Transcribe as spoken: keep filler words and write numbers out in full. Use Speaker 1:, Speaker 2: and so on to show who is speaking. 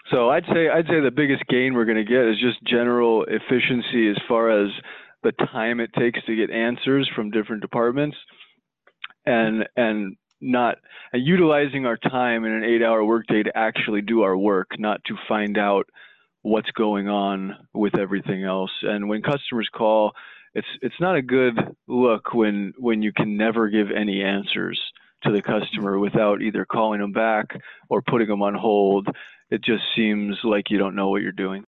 Speaker 1: So I'd say I'd say the biggest gain we're going to get is just general efficiency as far as the time it takes to get answers from different departments, and and not and utilizing our time in an eight-hour workday to actually do our work, not to find out what's going on with everything else. And when customers call, it's it's not a good look when when you can never give any answers to the customer without either calling them back or putting them on hold. It just seems like you don't know what you're doing.